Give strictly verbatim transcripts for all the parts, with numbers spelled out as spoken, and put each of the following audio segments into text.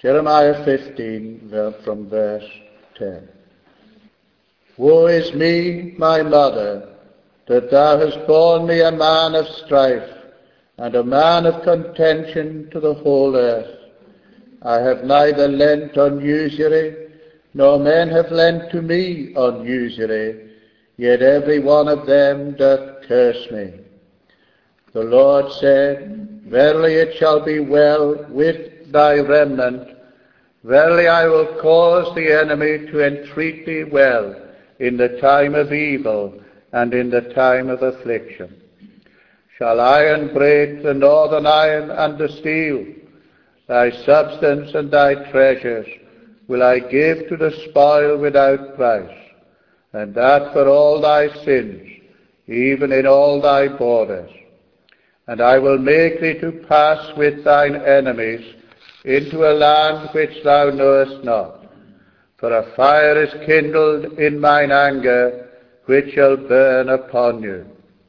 Jeremiah fifteen, from verse ten. Woe is me, my mother, that thou hast borne me a man of strife, and a man of contention to the whole earth. I have neither lent on usury, nor men have lent to me on usury, yet every one of them doth curse me. The Lord said, Verily it shall be well with thy remnant. Verily I will cause the enemy to entreat thee well in the time of evil and in the time of affliction. Shall iron break the northern iron and the steel? Thy substance and thy treasures will I give to the spoil without price, and that for all thy sins, even in all thy borders. And I will make thee to pass with thine enemies into a land which thou knowest not. For a fire is kindled in mine anger, which shall burn upon you.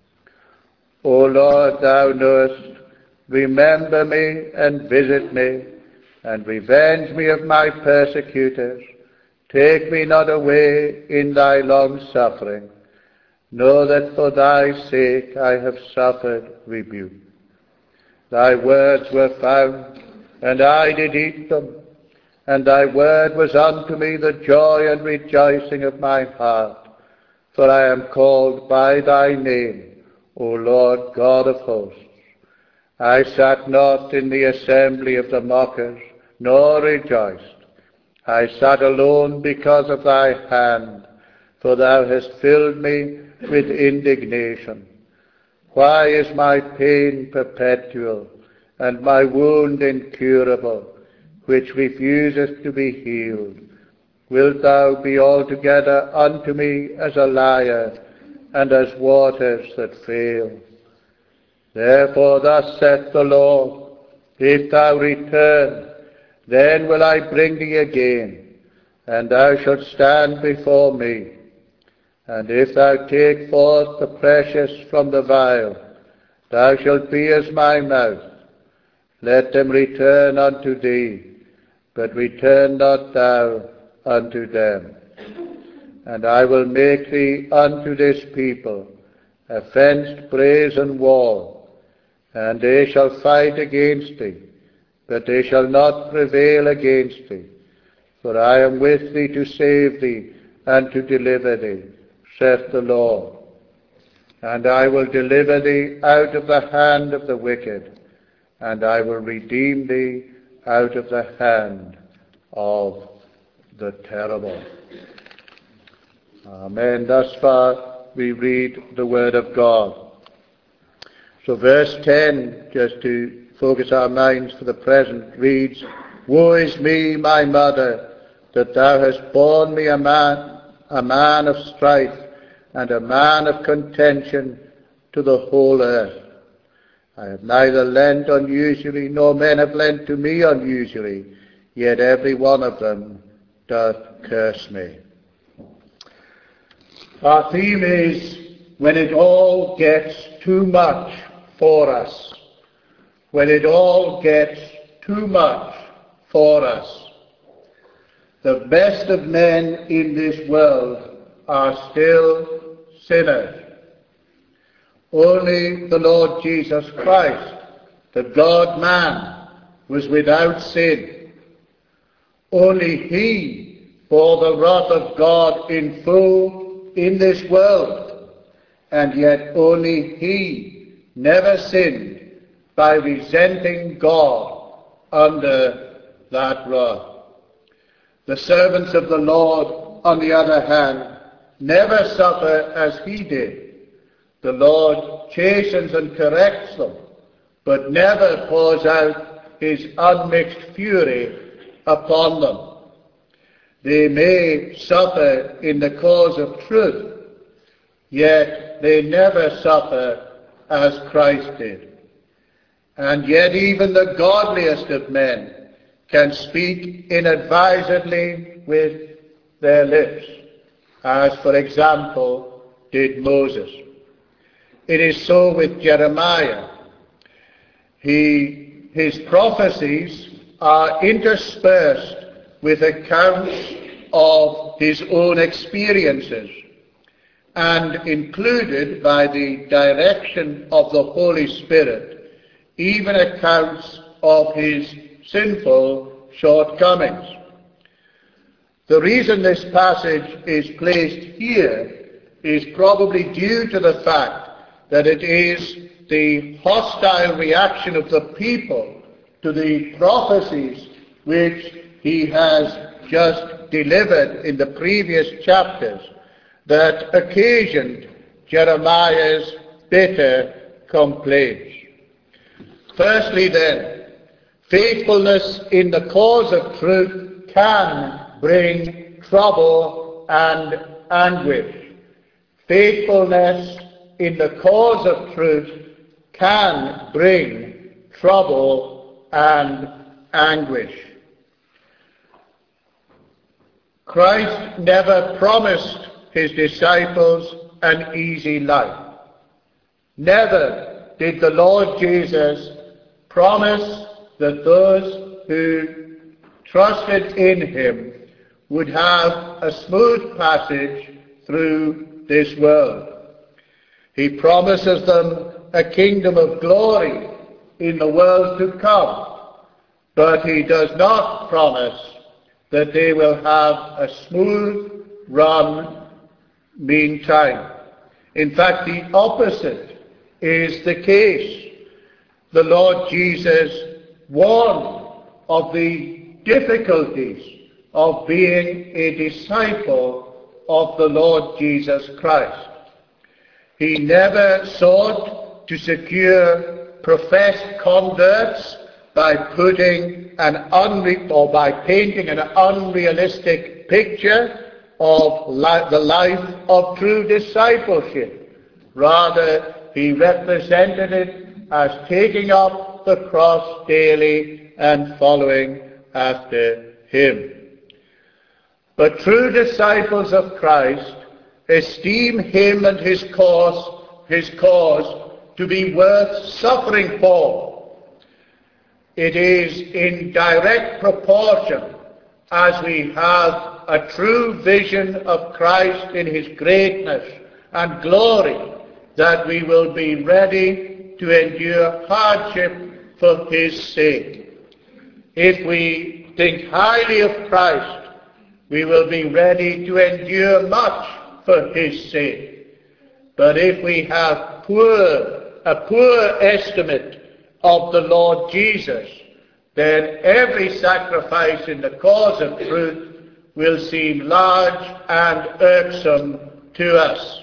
O Lord, thou knowest, remember me and visit me, and revenge me of my persecutors. Take me not away in thy long suffering. Know that for thy sake I have suffered rebuke. Thy words were found, and I did eat them, and thy word was unto me the joy and rejoicing of my heart. For I am called by thy name, O Lord God of hosts. I sat not in the assembly of the mockers, nor rejoiced. I sat alone because of thy hand, for thou hast filled me with indignation. Why is my pain perpetual, and my wound incurable, which refuseth to be healed? Wilt thou be altogether unto me as a liar, and as waters that fail? Therefore thus saith the Lord, If thou return, then will I bring thee again, and thou shalt stand before me. And if thou take forth the precious from the vile, thou shalt be as my mouth. Let them return unto thee, but return not thou unto them. And I will make thee unto this people a fenced brazen wall, and they shall fight against thee, but they shall not prevail against thee. For I am with thee to save thee and to deliver thee, saith the Lord. And I will deliver thee out of the hand of the wicked, and I will redeem thee out of the hand of the terrible. Amen. Thus far we read the word of God. So verse ten, just to focus our minds for the present, reads, Woe is me, my mother, that thou hast borne me a man, a man of strife, and a man of contention to the whole earth. I have neither lent on usury, nor men have lent to me on usury, yet every one of them doth curse me. Our theme is, when it all gets too much for us. When it all gets too much for us. The best of men in this world are still sinners. Only the Lord Jesus Christ, the God-man, was without sin. Only he bore the wrath of God in full in this world, and yet only he never sinned by resenting God under that wrath. The servants of the Lord, on the other hand, never suffer as he did. The Lord chastens and corrects them, but never pours out his unmixed fury upon them. They may suffer in the cause of truth, yet they never suffer as Christ did. And yet even the godliest of men can speak inadvisedly with their lips, as, for example, did Moses. It is so with Jeremiah. He, his prophecies are interspersed with accounts of his own experiences, and included by the direction of the Holy Spirit, even accounts of his sinful shortcomings. The reason this passage is placed here is probably due to the fact that it is the hostile reaction of the people to the prophecies which he has just delivered in the previous chapters that occasioned Jeremiah's bitter complaints. Firstly then, faithfulness in the cause of truth can bring trouble and anguish. Faithfulness in the cause of truth can bring trouble and anguish. Christ never promised his disciples an easy life. Never did the Lord Jesus promise that those who trusted in him would have a smooth passage through this world. He promises them a kingdom of glory in the world to come, but he does not promise that they will have a smooth run meantime. In fact, the opposite is the case. The Lord Jesus warned of the difficulties of being a disciple of the Lord Jesus Christ. He never sought to secure professed converts by putting an unre- or by painting an unrealistic picture of li- the life of true discipleship. Rather, he represented it as taking up the cross daily and following after him. But true disciples of Christ esteem him and his cause, his cause to be worth suffering for. It is in direct proportion as we have a true vision of Christ in his greatness and glory that we will be ready to endure hardship for his sake. If we think highly of Christ, we will be ready to endure much for his sake. But if we have poor, a poor estimate of the Lord Jesus, then every sacrifice in the cause of truth will seem large and irksome to us.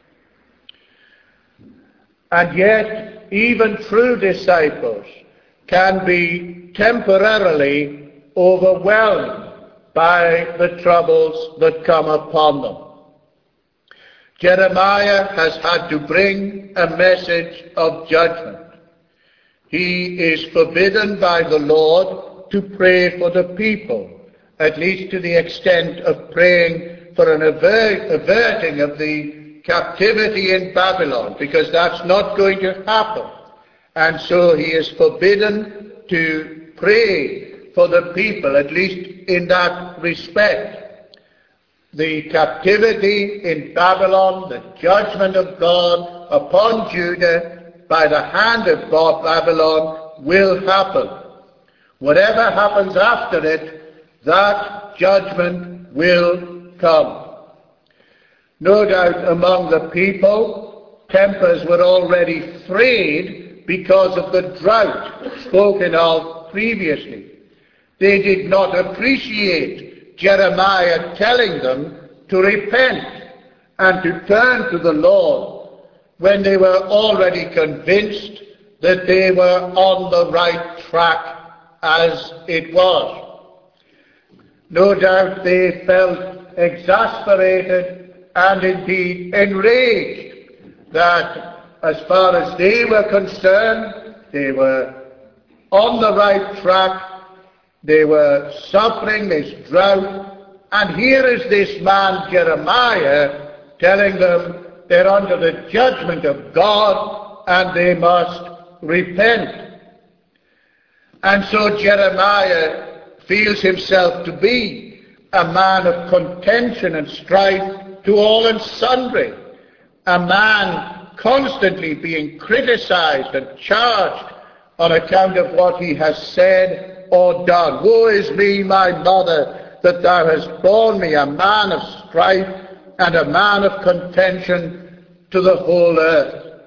And yet, even true disciples can be temporarily overwhelmed by the troubles that come upon them. Jeremiah has had to bring a message of judgment. He is forbidden by the Lord to pray for the people, at least to the extent of praying for an aver- averting of the captivity in Babylon, because that's not going to happen. And so he is forbidden to pray for the people, at least in that respect. The captivity in Babylon, the judgment of God upon Judah by the hand of God, Babylon, will happen. Whatever happens after it, that judgment will come. No doubt among the people, tempers were already frayed because of the drought spoken of previously. They did not appreciate Jeremiah telling them to repent and to turn to the Lord when they were already convinced that they were on the right track as it was. No doubt they felt exasperated and indeed enraged that as far as they were concerned, they were on the right track. They were suffering this drought, and here is this man Jeremiah telling them they're under the judgment of God and they must repent. And so Jeremiah feels himself to be a man of contention and strife to all and sundry, a man constantly being criticized and charged on account of what he has said or done. Woe is me, my mother, that thou hast borne me, a man of strife and a man of contention to the whole earth.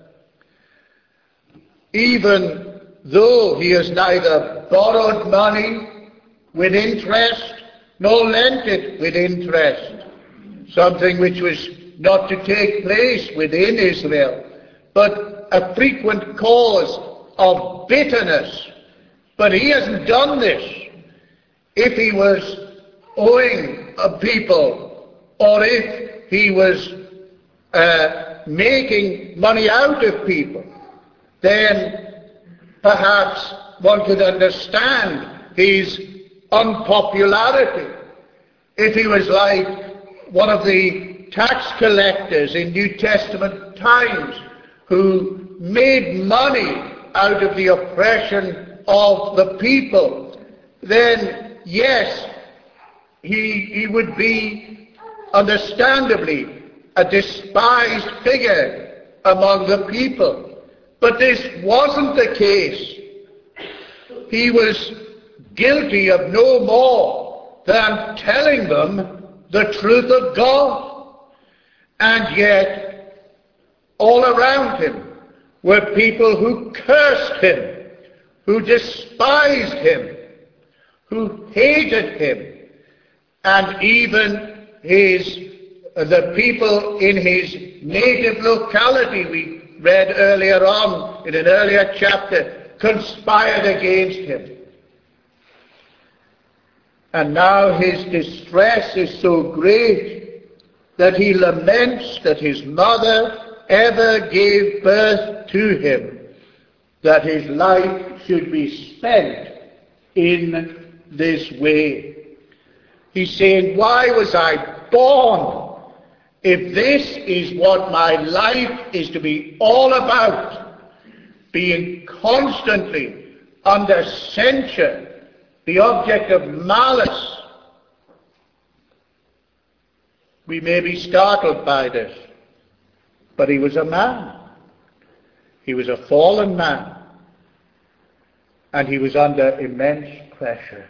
Even though he has neither borrowed money with interest nor lent it with interest, something which was not to take place within Israel, but a frequent cause of bitterness. But he hasn't done this. If he was owing a people, or if he was uh, making money out of people, then perhaps one could understand his unpopularity. If he was like one of the tax collectors in New Testament times who made money out of the oppression of the people, then yes, he, he would be understandably a despised figure among the people. But this wasn't the case. He was guilty of no more than telling them the truth of God. And yet, all around him were people who cursed him, who despised him, who hated him, and even his the people in his native locality, we read earlier on in an earlier chapter, conspired against him. And now his distress is so great that he laments that his mother ever gave birth to him, that his life should be spent in this way. He's saying, why was I born if this is what my life is to be all about? Being constantly under censure, the object of malice. We may be startled by this, but he was a man. He was a fallen man, and he was under immense pressure.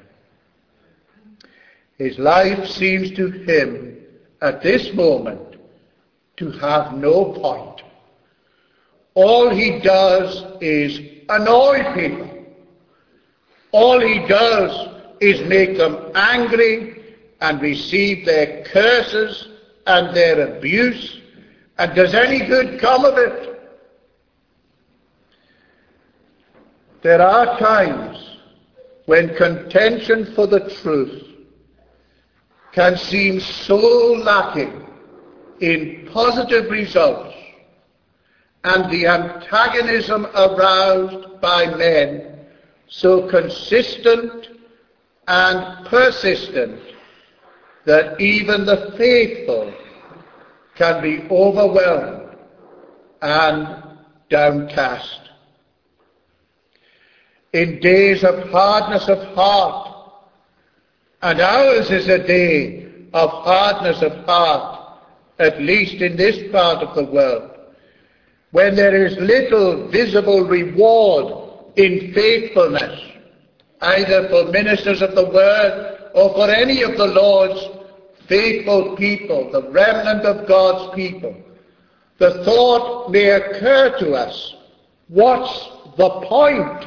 His life seems to him at this moment to have no point. All he does is annoy people. All he does is make them angry and receive their curses and their abuse. And does any good come of it? There are times when contention for the truth can seem so lacking in positive results, and the antagonism aroused by men so consistent and persistent that even the faithful can be overwhelmed and downcast. In days of hardness of heart, and ours is a day of hardness of heart, at least in this part of the world, when there is little visible reward in faithfulness, either for ministers of the word or for any of the Lord's faithful people, the remnant of God's people, the thought may occur to us, what's the point?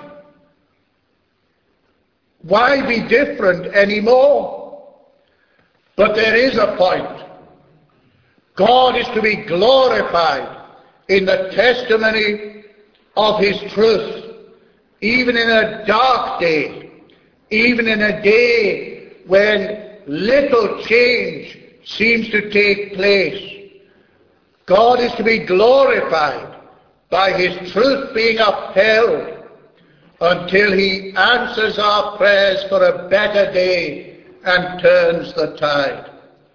Why be different anymore? But there is a point. God is to be glorified in the testimony of his truth, even in a dark day, even in a day when little change seems to take place. God is to be glorified by his truth being upheld until he answers our prayers for a better day and turns the tide.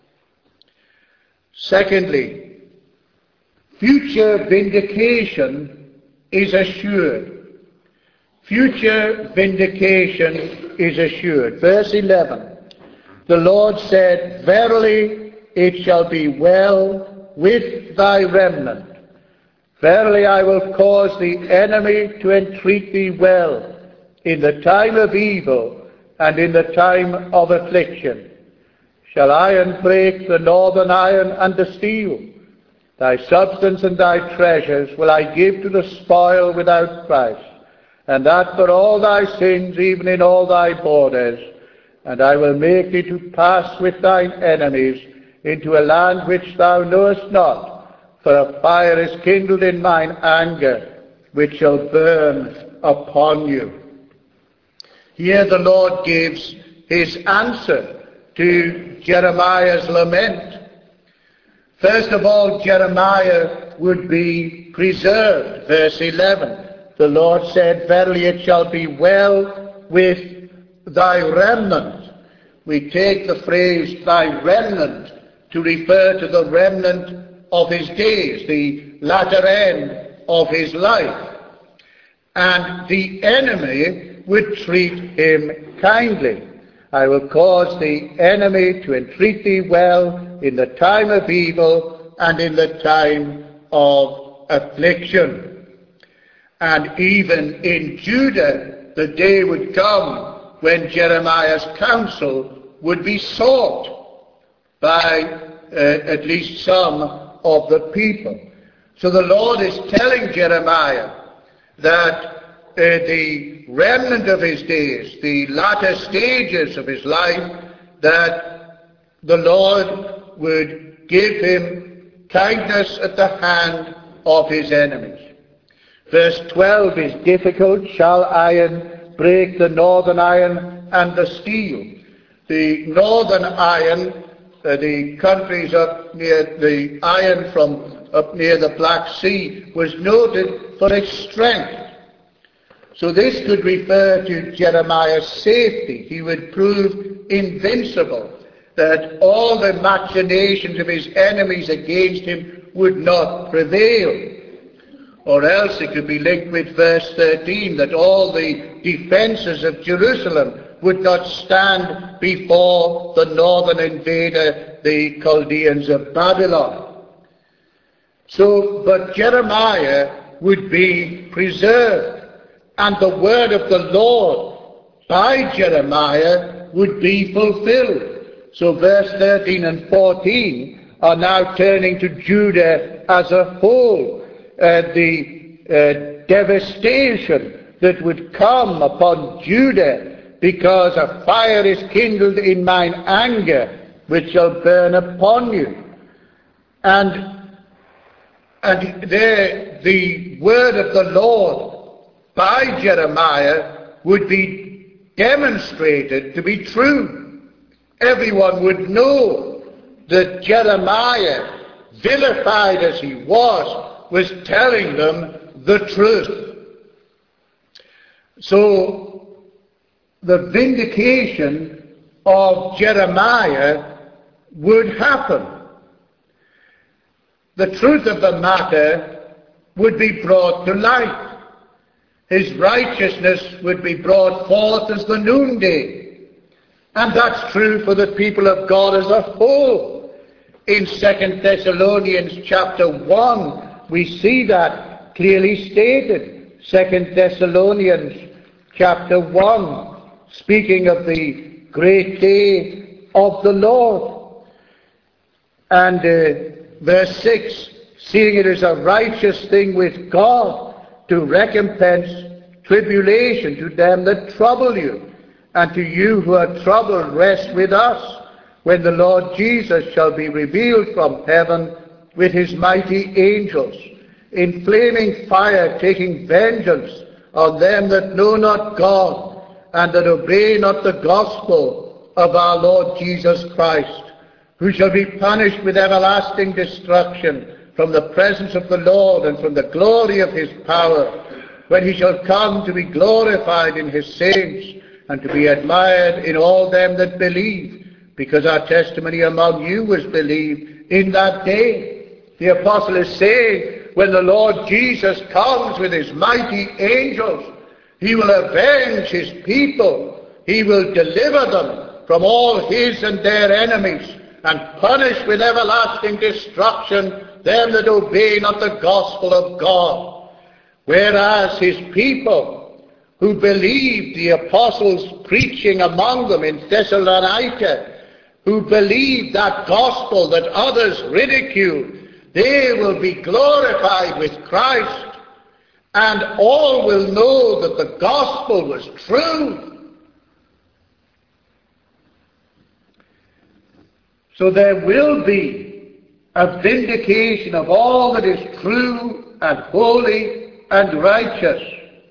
Secondly, future vindication is assured. future vindication is assured. Verse eleven, the Lord said, Verily it shall be well with thy remnant. Verily I will cause the enemy to entreat thee well in the time of evil and in the time of affliction. Shall iron break the northern iron and the steel? Thy substance and thy treasures will I give to the spoil without price, and that for all thy sins, even in all thy borders. And I will make thee to pass with thine enemies into a land which thou knowest not, for a fire is kindled in mine anger, which shall burn upon you. Here the Lord gives his answer to Jeremiah's lament. First of all, Jeremiah would be preserved. Verse eleven, the Lord said, Verily it shall be well with thy remnant. We take the phrase, thy remnant, to refer to the remnant of his days, the latter end of his life. And the enemy would treat him kindly. I will cause the enemy to entreat thee well in the time of evil and in the time of affliction. And even in Judah, the day would come when Jeremiah's counsel would be sought by uh, at least some of the people. So the Lord is telling Jeremiah that uh, the remnant of his days, the latter stages of his life, that the Lord would give him kindness at the hand of his enemies. Verse twelve is difficult. Shall iron break the northern iron and the steel? The northern iron, uh, the countries up near the iron from up near the Black Sea, was noted for its strength. So this could refer to Jeremiah's safety. He would prove invincible, that all the machinations of his enemies against him would not prevail. Or else it could be linked with verse thirteen, that all the defences of Jerusalem would not stand before the northern invader, the Chaldeans of Babylon. So, but Jeremiah would be preserved, and the word of the Lord by Jeremiah would be fulfilled. So verse thirteen and fourteen are now turning to Judah as a whole. Uh, the uh, devastation that would come upon Judah, because a fire is kindled in mine anger, which shall burn upon you. And, and there the word of the Lord by Jeremiah would be demonstrated to be true. Everyone would know that Jeremiah, vilified as he was, was telling them the truth. So the vindication of Jeremiah would happen. The truth of the matter would be brought to light. His righteousness would be brought forth as the noonday. And that's true for the people of God as a whole. In Second Thessalonians chapter one, we see that clearly stated. Second Thessalonians chapter one, speaking of the great day of the Lord. And uh, verse six, seeing it is a righteous thing with God to recompense tribulation to them that trouble you, and to you who are troubled rest with us, when the Lord Jesus shall be revealed from heaven with his mighty angels, in flaming fire, taking vengeance on them that know not God, and that obey not the gospel of our Lord Jesus Christ, who shall be punished with everlasting destruction from the presence of the Lord and from the glory of his power, when he shall come to be glorified in his saints, and to be admired in all them that believe, because our testimony among you was believed in that day. The apostle is saying, when the Lord Jesus comes with his mighty angels, He will avenge his people. He will deliver them from all his and their enemies, and punish with everlasting destruction them that obey not the gospel of God. Whereas his people, who believed the apostles' preaching among them in Thessalonica, who believed that gospel that others ridiculed, they will be glorified with Christ, and all will know that the gospel was true. So there will be a vindication of all that is true and holy and righteous.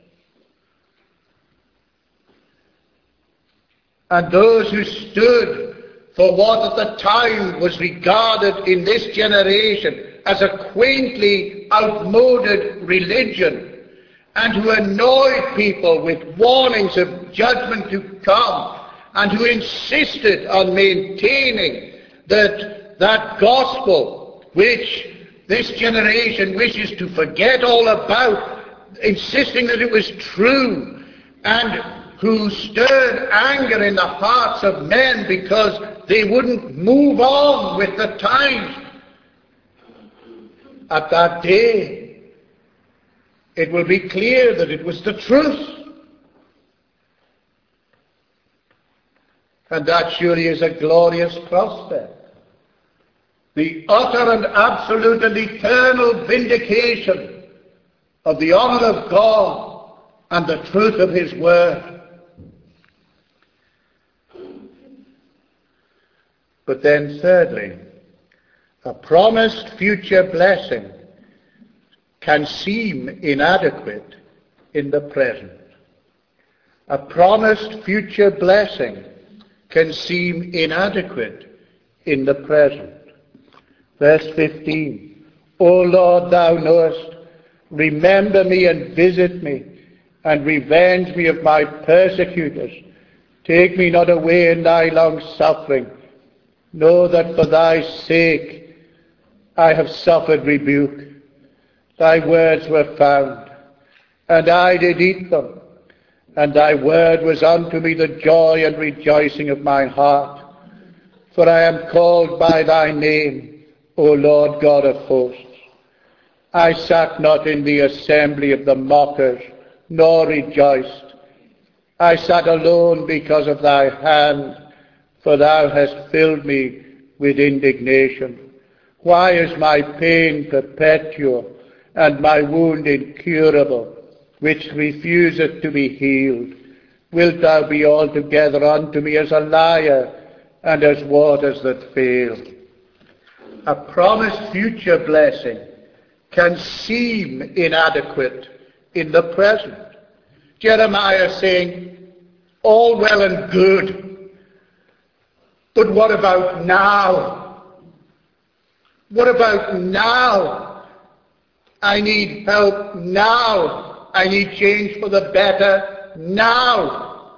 And those who stood for what at the time was regarded in this generation as a quaintly outmoded religion, and who annoyed people with warnings of judgment to come, and who insisted on maintaining that that gospel which this generation wishes to forget all about, insisting that it was true, and who stirred anger in the hearts of men because they wouldn't move on with the times. At that day, it will be clear that it was the truth. And that surely is a glorious prospect. The utter and absolute and eternal vindication of the honour of God and the truth of his word. But then thirdly, a promised future blessing can seem inadequate in the present. A promised future blessing can seem inadequate in the present. Verse fifteen, O Lord, thou knowest, remember me and visit me, and revenge me of my persecutors. Take me not away in thy long suffering. Know that for thy sake I have suffered rebuke. Thy words were found, and I did eat them, and thy word was unto me the joy and rejoicing of my heart. For I am called by thy name, O Lord God of hosts. I sat not in the assembly of the mockers, nor rejoiced. I sat alone because of thy hand, for thou hast filled me with indignation. Why is my pain perpetual, and my wound incurable, which refuseth to be healed? Wilt thou be altogether unto me as a liar, and as waters that fail? A promised future blessing can seem inadequate in the present. Jeremiah is saying, all well and good, but what about now? What about now? I need help now. I need change for the better now.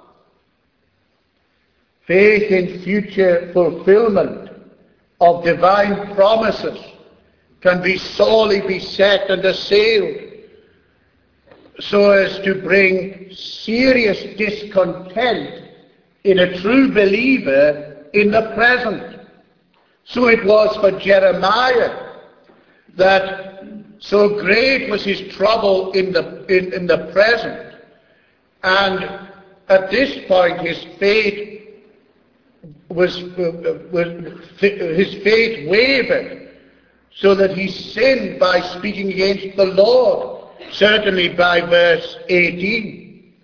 Faith in future fulfillment of divine promises can be sorely beset and assailed, so as to bring serious discontent in a true believer in the present. So it was for Jeremiah, that so great was his trouble in the in, in the present, and at this point his faith was, uh, was his faith wavered, so that he sinned by speaking against the Lord, certainly by verse eighteen.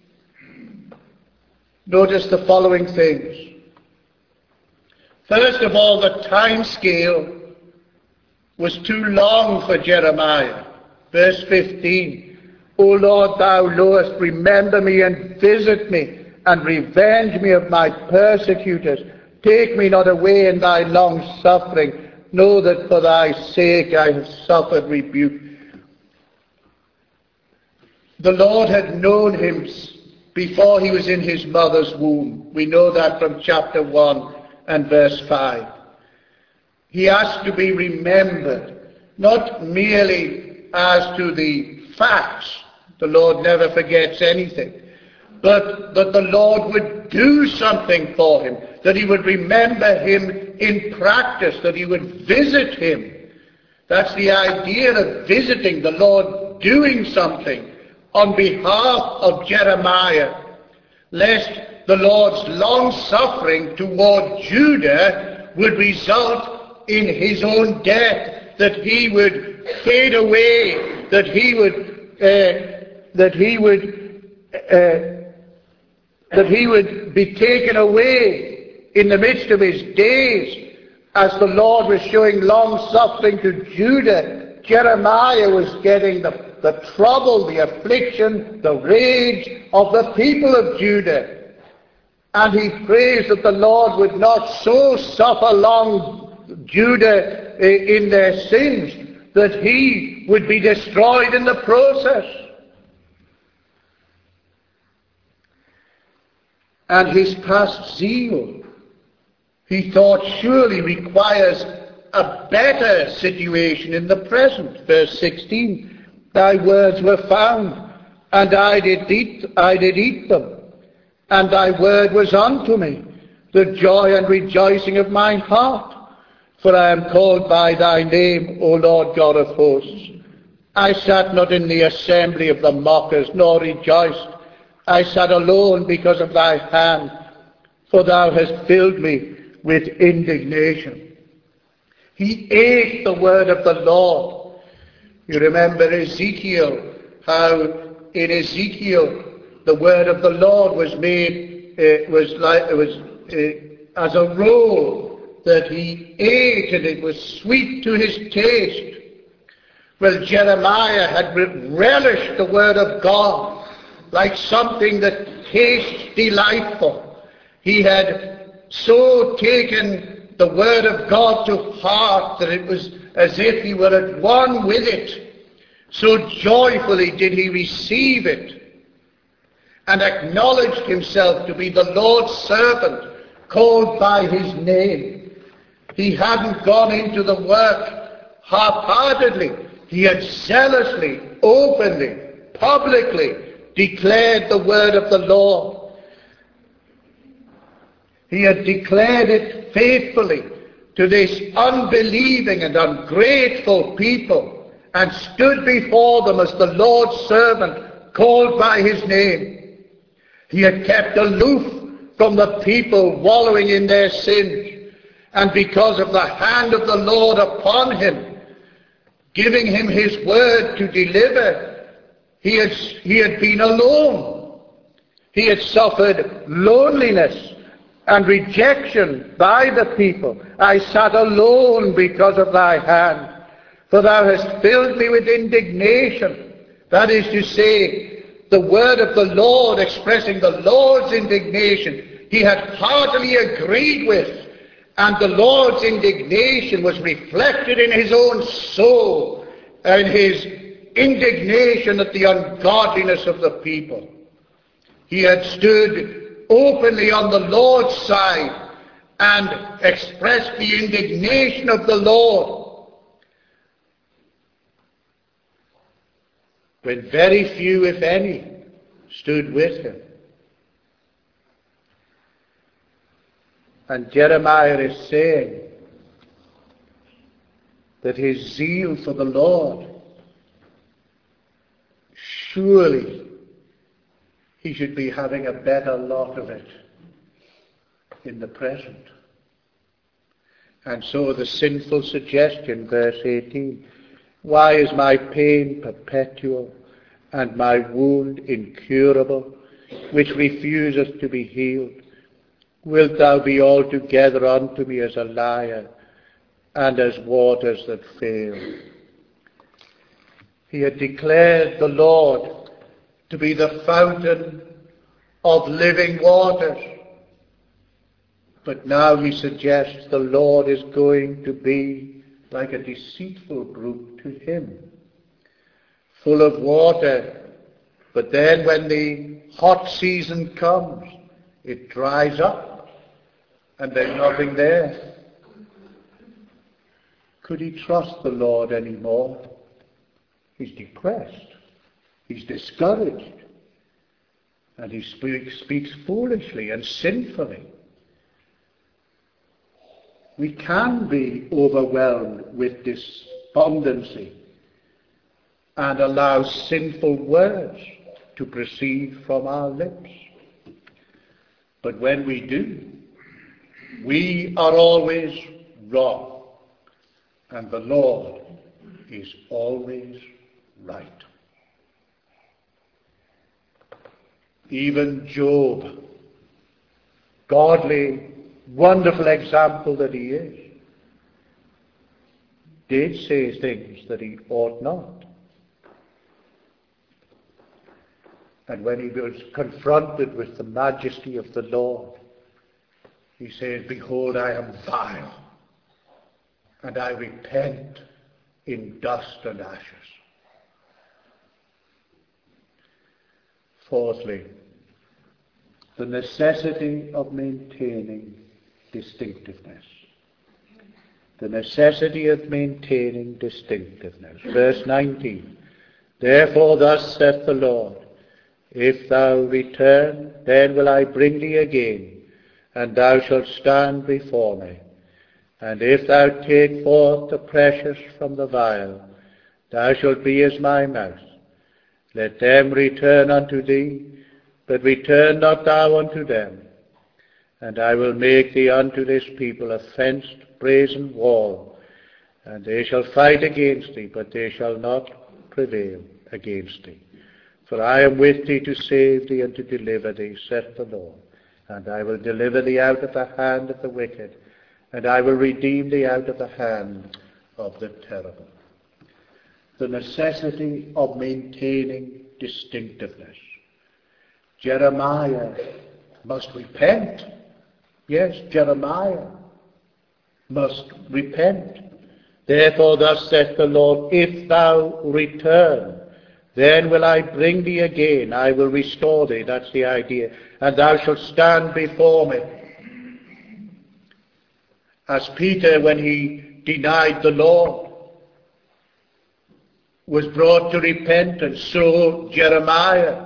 Notice the following things. First of all, the time scale was too long for Jeremiah. Verse fifteen, O Lord, thou knowest, remember me and visit me, and revenge me of my persecutors. Take me not away in thy long suffering. Know that for thy sake I have suffered rebuke. The Lord had known him before he was in his mother's womb. We know that from chapter one and verse five. He asked to be remembered, not merely as to the facts. The Lord never forgets anything. but that the Lord would do something for him, that he would remember him in practice, that he would visit him. That's the idea of visiting, the Lord doing something on behalf of Jeremiah, lest the Lord's long-suffering toward Judah would result in his own death, that he would fade away, that he would, uh, that he would, uh, that he would be taken away in the midst of his days. As the Lord was showing long-suffering to Judah, Jeremiah was getting the, the trouble, the affliction, the rage of the people of Judah. And he prays that the Lord would not so suffer long Judah in their sins that he would be destroyed in the process. And his past zeal, he thought, surely requires a better situation in the present. Verse sixteen, thy words were found, and I did eat, I did eat them. And thy word was unto me, the joy and rejoicing of mine heart. For I am called by thy name, O Lord God of hosts. I sat not in the assembly of the mockers, nor rejoiced. I sat alone because of thy hand, for thou hast filled me with indignation. He ate the word of the Lord. You remember Ezekiel, how in Ezekiel the word of the Lord was made, uh, was like, it was uh, as a roll that he ate, and it was sweet to his taste. Well, Jeremiah had relished the word of God like something that tastes delightful. He had so taken the word of God to heart that it was as if he were at one with it. So joyfully did he receive it, and acknowledged himself to be the Lord's servant, called by his name. He hadn't gone into the work half-heartedly. He had zealously, openly, publicly declared the word of the Lord. He had declared it faithfully to this unbelieving and ungrateful people, and stood before them as the Lord's servant, called by his name. He had kept aloof from the people wallowing in their sins, and because of the hand of the Lord upon him, giving him his word to deliver, he had, he had been alone. He had suffered loneliness and rejection by the people. I sat alone because of thy hand, for thou hast filled me with indignation. That is to say, the word of the Lord expressing the Lord's indignation, he had heartily agreed with, and the Lord's indignation was reflected in his own soul, and his indignation at the ungodliness of the people. He had stood openly on the Lord's side and expressed the indignation of the Lord, when very few, if any, stood with him. And Jeremiah is saying that his zeal for the Lord, surely he should be having a better lot of it in the present. And so the sinful suggestion, verse eighteen, why is my pain perpetual, and my wound incurable, which refuseth to be healed? Wilt thou be altogether unto me as a liar, and as waters that fail? He had declared the Lord to be the fountain of living waters, but now he suggests the Lord is going to be like a deceitful brook to him, full of water, but then when the hot season comes, it dries up, and there's nothing there. Could he trust the Lord anymore? He's depressed. He's discouraged. and he speaks, speaks foolishly and sinfully. We can be overwhelmed with despondency and allow sinful words to proceed from our lips. But when we do, we are always wrong, and the Lord is always right. Even Job, godly, wonderful example that he is, did say things that he ought not. And when he was confronted with the majesty of the Lord, he says, "Behold, I am vile, and I repent in dust and ashes." Fourthly, the necessity of maintaining distinctiveness. The necessity of maintaining distinctiveness. Verse nineteen, "Therefore thus saith the Lord, if thou return, then will I bring thee again, and thou shalt stand before me. And if thou take forth the precious from the vial, thou shalt be as my mouth. Let them return unto thee, but return not thou unto them. And I will make thee unto this people a fenced brazen wall, and they shall fight against thee, but they shall not prevail against thee. For I am with thee to save thee and to deliver thee, saith the Lord. And I will deliver thee out of the hand of the wicked, and I will redeem thee out of the hand of the terrible." The necessity of maintaining distinctiveness. Jeremiah must repent. Yes, Jeremiah must repent. "Therefore thus saith the Lord, if thou return, then will I bring thee again, I will restore thee," that's the idea, "and thou shalt stand before me." As Peter, when he denied the Lord, was brought to repentance, so Jeremiah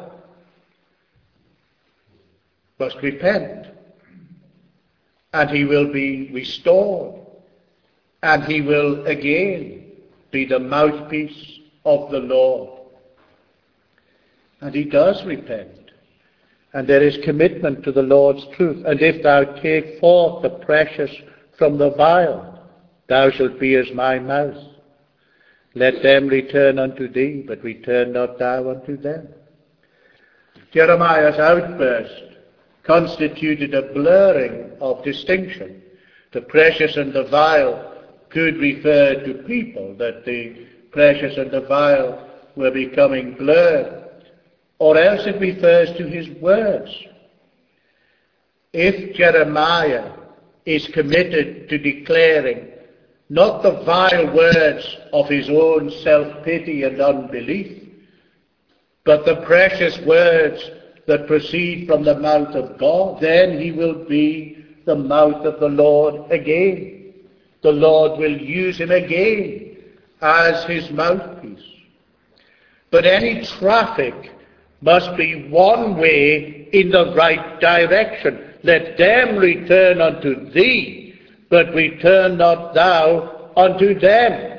must repent, and he will be restored, and he will again be the mouthpiece of the Lord. And he does repent, and there is commitment to the Lord's truth. "And if thou take forth the precious from the vial, thou shalt be as my mouth. Let them return unto thee, but return not thou unto them." Jeremiah's outburst constituted a blurring of distinction. The precious and the vial could refer to people, that the precious and the vial were becoming blurred, or else it refers to his words. If Jeremiah is committed to declaring not the vile words of his own self-pity and unbelief, but the precious words that proceed from the mouth of God, then he will be the mouth of the Lord again. The Lord will use him again as his mouthpiece. But any traffic must be one way in the right direction. "Let them return unto thee, but return not thou unto them."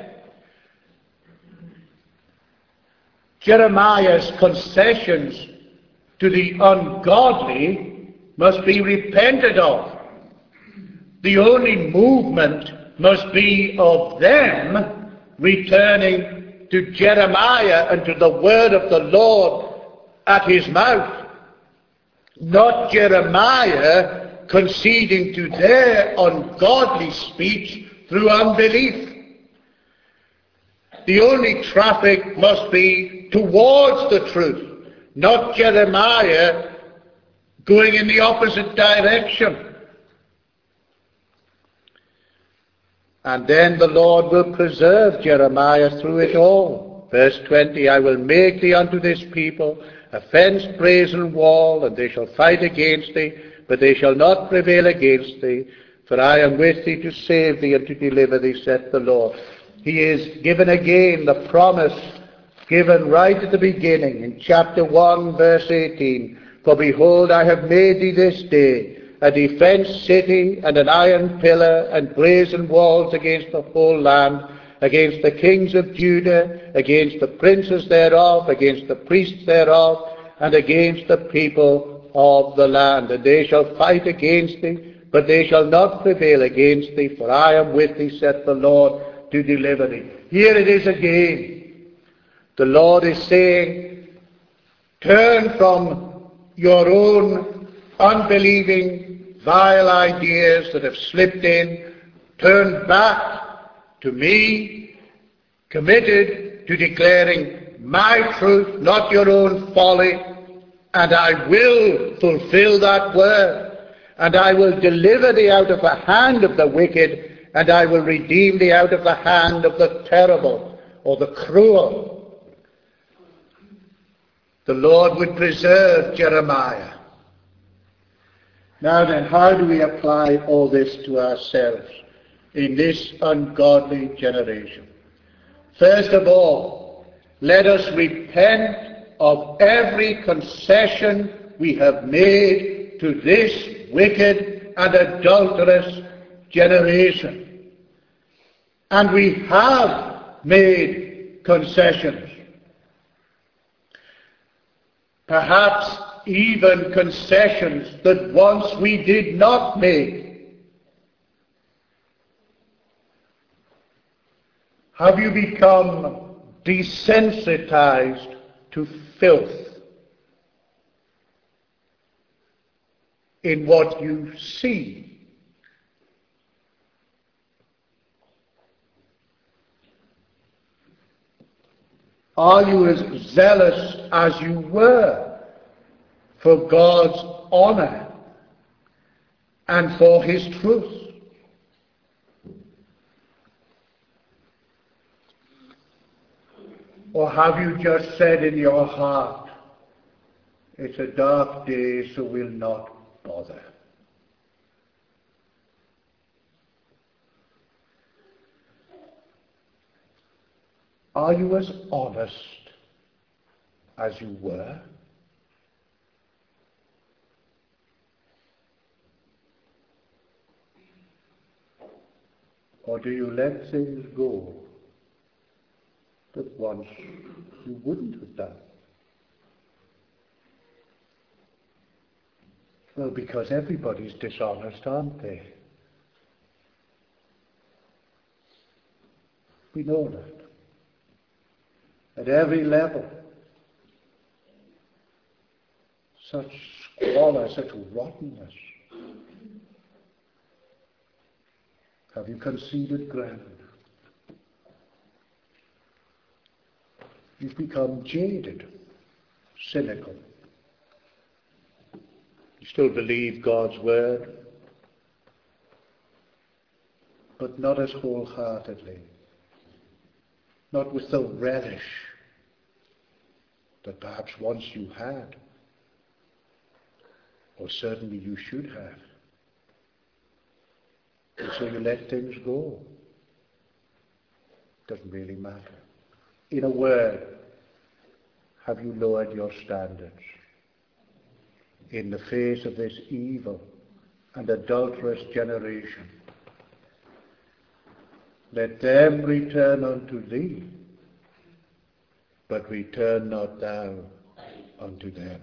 Jeremiah's concessions to the ungodly must be repented of. The only movement must be of them returning to Jeremiah and to the word of the Lord at his mouth, not Jeremiah conceding to their ungodly speech through unbelief. The only traffic must be towards the truth, not Jeremiah going in the opposite direction. And then the Lord will preserve Jeremiah through it all. Verse twenty, "I will make thee unto this people a fenced brazen wall, and they shall fight against thee, but they shall not prevail against thee. For I am with thee to save thee and to deliver thee, saith the Lord." He is given again the promise given right at the beginning in chapter one, verse eighteen. For behold, I have made thee this day a defenced city, and an iron pillar, and brazen walls against the whole land, against the kings of Judah, against the princes thereof, against the priests thereof, and against the people of the land. And they shall fight against thee, but they shall not prevail against thee, for I am with thee, saith the Lord, to deliver thee. Here it is again. The Lord is saying, turn from your own unbelieving, vile ideas that have slipped in. Turn back to me, committed to declaring my truth, not your own folly, and I will fulfill that word. And I will deliver thee out of the hand of the wicked, and I will redeem thee out of the hand of the terrible, or the cruel. The Lord would preserve Jeremiah. Now then, how do we apply all this to ourselves in this ungodly generation? First of all, let us repent of every concession we have made to this wicked and adulterous generation. And we have made concessions. Perhaps even concessions that once we did not make. Have you become desensitized to filth in what you see? Are you as zealous as you were for God's honor and for his truth? Or have you just said in your heart, it's a dark day, so we'll not bother? Are you as honest as you were? Or do you let things go that once you wouldn't have done? Well, because everybody's dishonest, aren't they? We know that. At every level. Such squalor, such rottenness. Have you conceded ground? You've become jaded, cynical. You still believe God's word, but not as wholeheartedly, not with the relish that perhaps once you had, or certainly you should have. And so you let things go. Doesn't really matter. In a word, have you lowered your standards in the face of this evil and adulterous generation? Let them return unto thee, but return not thou unto them.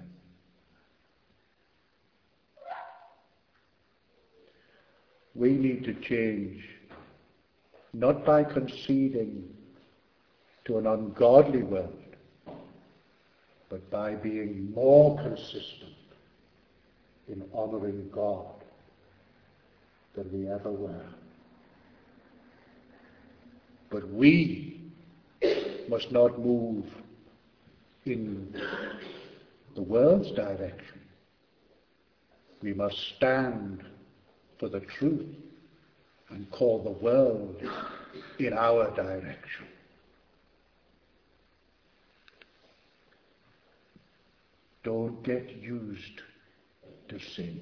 We need to change, not by conceding to an ungodly world, but by being more consistent in honoring God than we ever were. But we must not move in the world's direction. We must stand for the truth and call the world in our direction. Don't get used to sin.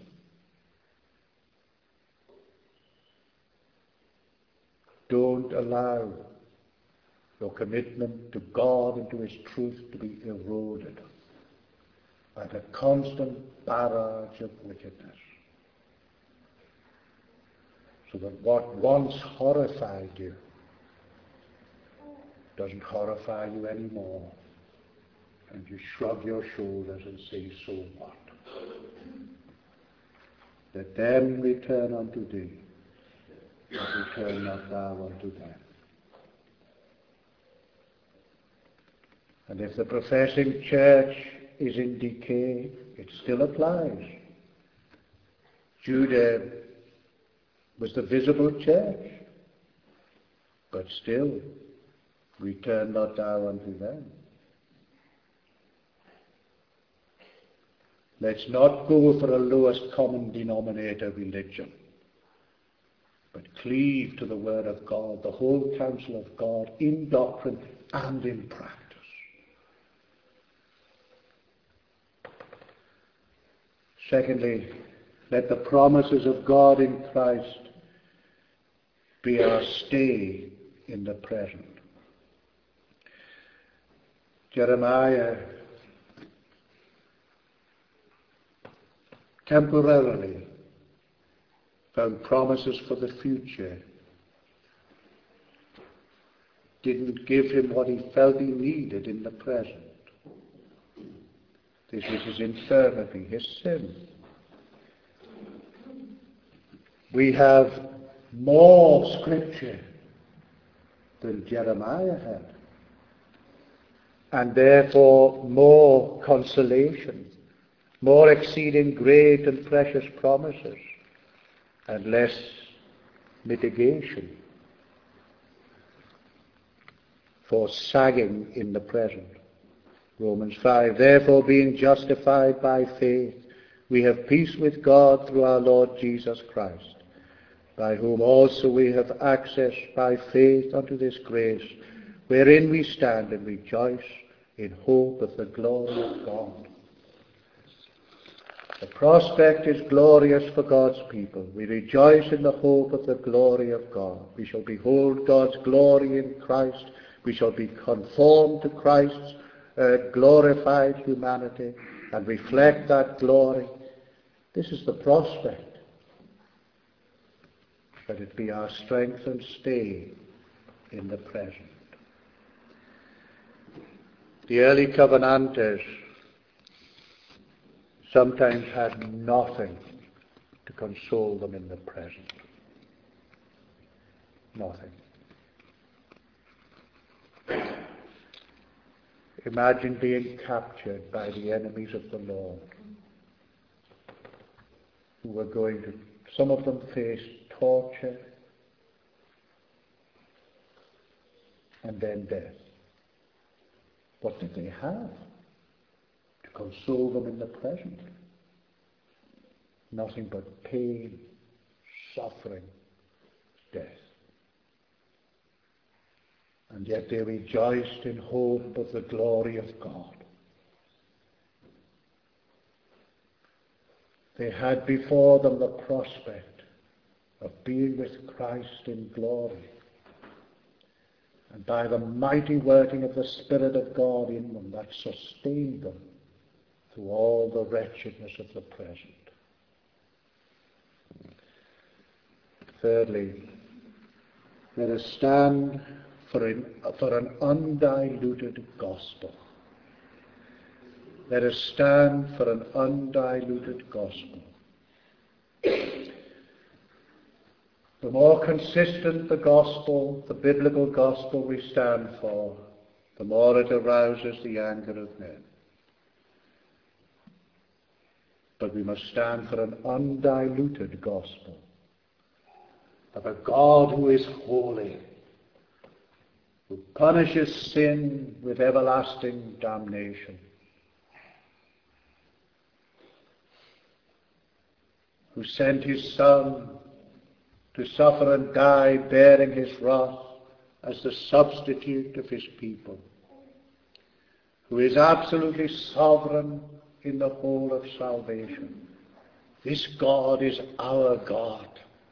Don't allow your commitment to God and to his truth to be eroded. and a constant barrage of wickedness. So that what once horrified you doesn't horrify you anymore. And you shrug your shoulders and say, so what? Let them return unto thee, but return not thou unto them. And if the professing church is in decay, it still applies. Judah was the visible church, but still, return not thou unto them. Let's not go for a lowest common denominator religion, but cleave to the Word of God, the whole counsel of God, in doctrine and in practice. Secondly, let the promises of God in Christ be our stay in the present. Jeremiah temporarily found promises for the future, didn't give him what he felt he needed in the present. This is his infirmity, his sin. We have more scripture than Jeremiah had, and therefore more consolation, more exceeding great and precious promises, and less mitigation for sagging in the present. Romans five, therefore being justified by faith, we have peace with God through our Lord Jesus Christ, by whom also we have access by faith unto this grace, wherein we stand and rejoice in hope of the glory of God. The prospect is glorious for God's people. We rejoice in the hope of the glory of God. We shall behold God's glory in Christ. We shall be conformed to Christ's uh, glorified humanity and reflect that glory. This is the prospect. Let it be our strength and stay in the present. The early Covenanters sometimes had nothing to console them in the present. Nothing. Imagine being captured by the enemies of the Lord, who were going to, some of them faced torture and then death. What did they have to console them in the present? Nothing but pain, suffering, death. And yet they rejoiced in hope of the glory of God. They had before them the prospect of being with Christ in glory. And by the mighty working of the Spirit of God in them, that sustained them through all the wretchedness of the present. Thirdly, let us stand for an, for an undiluted gospel. Let us stand for an undiluted gospel. The more consistent the gospel, the biblical gospel we stand for, the more it arouses the anger of men. But we must stand for an undiluted gospel of a God who is holy, who punishes sin with everlasting damnation, who sent his Son to suffer and die, bearing his wrath as the substitute of his people, who is absolutely sovereign in the whole of salvation. This God is our God.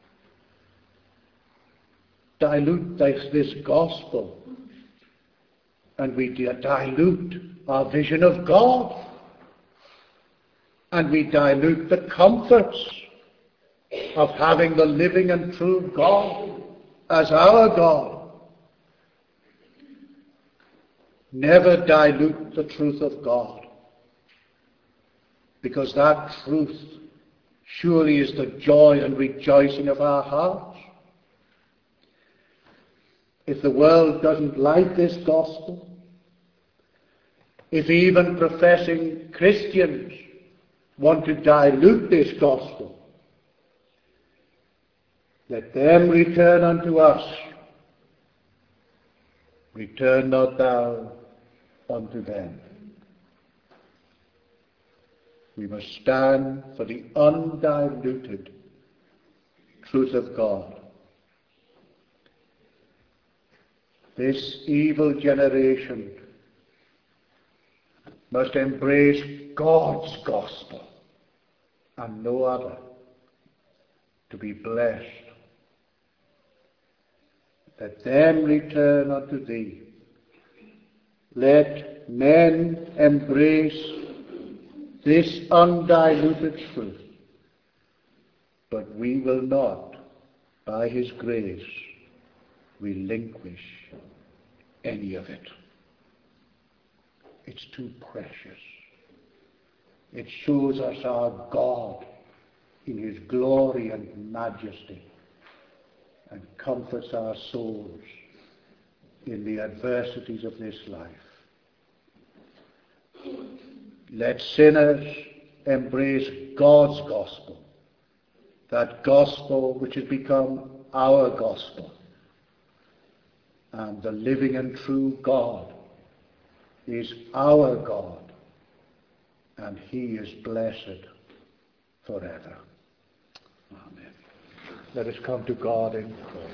Dilute this, this gospel, and we dilute our vision of God. and we dilute the comforts of having the living and true God as our God. Never dilute the truth of God, because that truth surely is the joy and rejoicing of our hearts. If the world doesn't like this gospel, if even professing Christians want to dilute this gospel, let them return unto us. Return not thou unto them. We must stand for the undiluted truth of God. This evil generation must embrace God's gospel and no other to be blessed. Let them return unto thee. Let men embrace this undiluted truth, but we will not, by his grace, relinquish any of it. It's too precious. It shows us our God in his glory and majesty, and comforts our souls in the adversities of this life. Let sinners embrace God's gospel, that gospel which has become our gospel. And the living and true God is our God, and he is blessed forever. Amen. Let us come to God in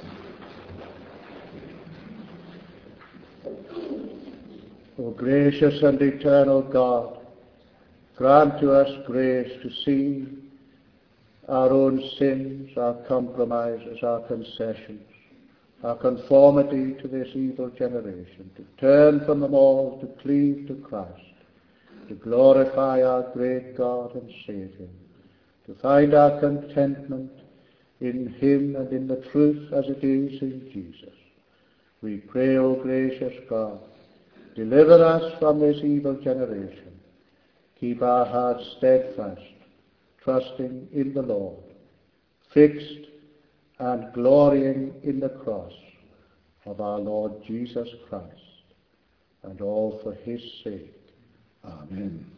prayer. O gracious and eternal God, grant to us grace to see our own sins, our compromises, our concessions, our conformity to this evil generation, to turn from them all, to cleave to Christ, to glorify our great God and Saviour, to find our contentment in him and in the truth as it is in Jesus. We pray, O gracious God, deliver us from this evil generation. Keep our hearts steadfast, trusting in the Lord, fixed and glorying in the cross of our Lord Jesus Christ, and all for his sake. Amen.